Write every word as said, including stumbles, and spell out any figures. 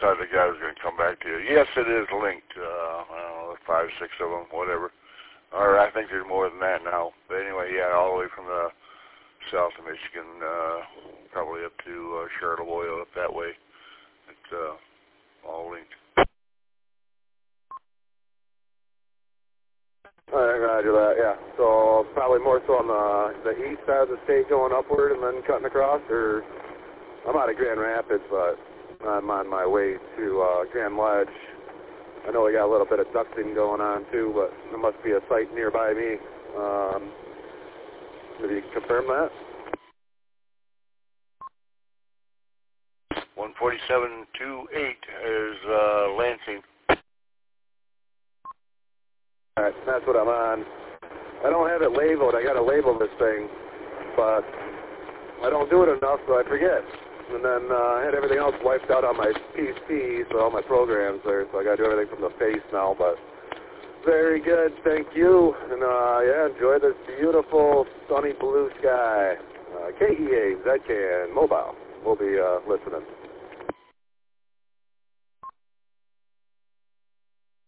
thought the guy was going to come back to you. Yes, it is linked. Uh, I don't know, five, six of them, whatever. Or I think there's more than that now. But anyway, yeah, all the way from the south of Michigan, uh, probably up to uh, Charlevoix, up that way. It's uh, all linked. All right, roger that, yeah. So probably more so on the, the east side of the state going upward and then cutting across, or I'm out of Grand Rapids, but I'm on my way to uh, Grand Ledge. I know we got a little bit of ducting going on too, but there must be a site nearby me. Um, maybe you can confirm that? one forty-seven twenty-eight is uh, Lansing. All right, that's what I'm on. I don't have it labeled. I got to label this thing, but I don't do it enough, so I forget. And then uh, I had everything else wiped out on my P C, so all my programs there, so I got to do everything from the face now. But very good, thank you. And uh, yeah, enjoy this beautiful sunny blue sky. Uh, K E A Z K N Mobile. We'll be uh, listening.